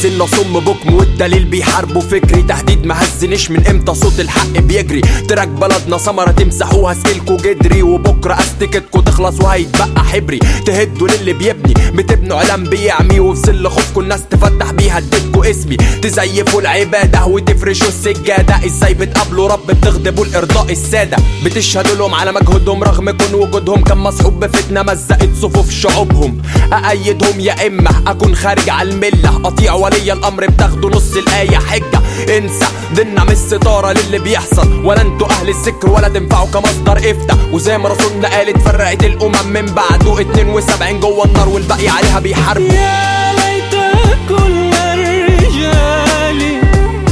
سنة صم بكم والدليل بيحاربوا فكري، تهديد مهزنش من امتى صوت الحق بيجري. تراك بلدنا ثمرة تمسحوها سكيلكوا جدري، وبكرة استكتكوا تخلص وهيتبقى حبري. تهدوا للي بيبني بتبنوا علم بيعمي، وفي ظل خوفكوا الناس تفتح بيها اديتكوا اسمي. تزيفوا العبادة وتفرشوا السجادة، ازاي بتقابلوا رب بتغضبوا لإرضاء السادة. بتشهدوا لهم على مجهودهم رغم كون وجودهم كان مصحوب بفتنة مزقت صفوف شعوبهم. أأيدهم يا إما أكون خارج على الملة، أطيع ولي الأمر بتاخدوا نص الآية حجة. انسى ديننا مش ستارة للي بيحصل، ولا انتوا أهل الذكر ولا تنفعوا كمصدر افتى. وزي ما رسولنا قالت فرقت الأمم من بعده 72 جوه النار والباقي عليها بيحاربوا. يا ليت كل الرجال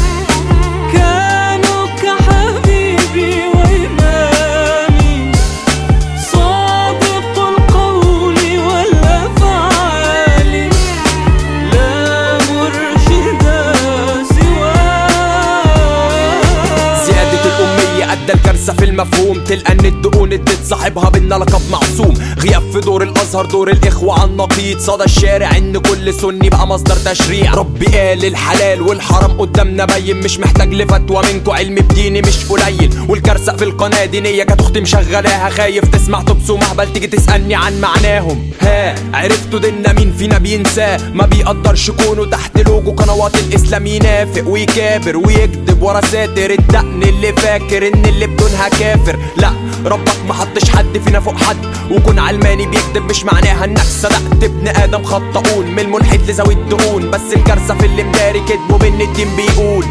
كانوا كحبيبي وإمامي، صادق القول والأفعال لا مرشد سواه. زيادة الأمية أدى الكارثة في المفهوم، تلقى ان الدقون ادت صاحبها بينا لقب معصوم. غياب في دور الازهر دور الاخوة عن نقيض، صدى الشارع ان كل سني بقى مصدر تشريع. ربي قال الحلال والحرام قدامنا باين، مش محتاج لفتوى منكو، علم بديني مش قليل. والكارثة في القناة دينية كانت اختي مشغلاها، خايف تسمع تبسو مهبل تيجي تسألني عن معناهم. ها عرفتوا ديننا مين فينا بينساه، ما بيقدرش كونه تحت لوجو قنوات الاسلام ينافق ويكابر ويكذب ورا ساتر الدقن اللي فاكر ان اللي بدونها كافر. لا ربك ما حطش حد فينا فوق حد، وكون علماني بيكذب مش معناها انك صدقت. ابن ادم خطئون من الملحد لذوي الدقون، بس الكارثة في اللي مداري كدبه بان الدين بيقول.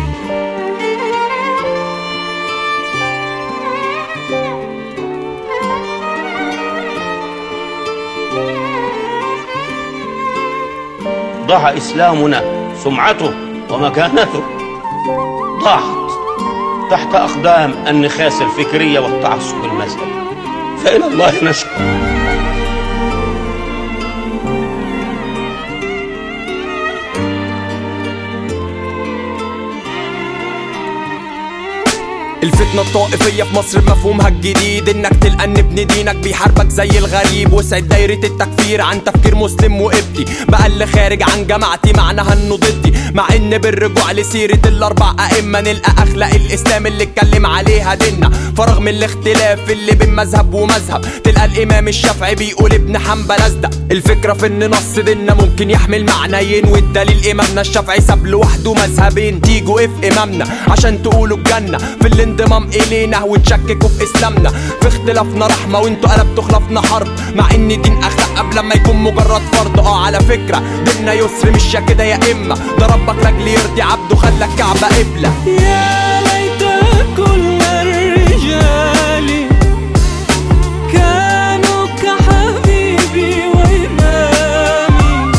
ضاع إسلامنا، سمعته ومكانته ضاعت تحت أقدام النخاسة الفكرية والتعصب المذهبي، فإلى الله نشكو. الفتنة الطائفية في مصر مفهومها الجديد، انك تلقى ان ابن دينك بيحاربك زي الغريب. وسعد دايرة التكفير عن تفكير مسلم وقبطي، بقى اللي خارج عن جماعتي معناها انه ضدي. مع ان بالرجوع لسيرة الاربع ائمة نلقى اخلاق الاسلام اللي اتكلم عليها ديننا. فرغم الاختلاف اللي بين مذهب ومذهب، تلقى الامام الشافعي بيقول ابن حنبل اصدق. الفكرة في ان نص ديننا ممكن يحمل معنيين، والدليل امامنا الشافعي ساب لوحده مذهبين. تيجوا اف امامنا عشان تقولوا الجنة في الانضمام الينا وتشككوا في اسلامنا. في اختلافنا رحمة وانتوا قلبتوا خلافنا حرب، مع ان دين اخلاق قبل ما يكون مجرد فرض. على فكرة ديننا يسر مش يا كده يا اما، ده ربك لاجل يرضي عبده خلى الكعبة قبلة. يا ليت كل الرجال كانوا كحبيبي وإمامي،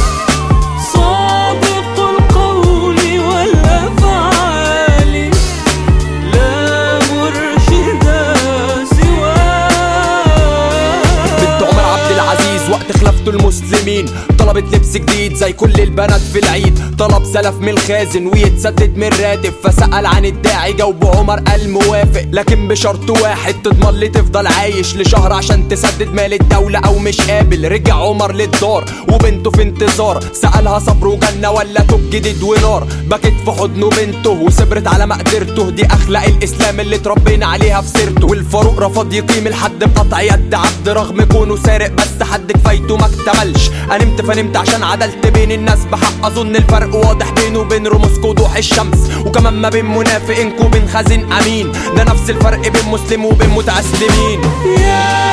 صادق القول والأفعال لا مرشد سواه. بنت عمر عبد العزيز وقت خلافته المسلمين طلبت لبس جديد زي كل البنات في العيد. طلب سلف من الخازن ويتسدد من راتب، فسأل عن الداعي جاوبه عمر قال موافق، لكن بشرط واحد تضمن لي تفضل عايش لشهر عشان تسدد مال الدولة او مش قابل. رجع عمر للدار وبنته في انتظار، سألها صبر وجنة ولا توب جديد ونار. بكت في حضنه بنته وصبرت على مقدرته، دي اخلاق الاسلام اللي اتربينا عليها في سيرته. والفاروق رفض يقيم الحد بقطع يد عبد رغم كونه سارق، بس حد كفايته ما اكتملش. نمت فنمت عشان عدلت بين الناس بحق، اظن الفرق واضح بينه وبين رموز وضوح الشمس، وكمان ما بين منافقين وبين خازن امين. ده نفس الفرق بين مسلم وبين متعسلمين.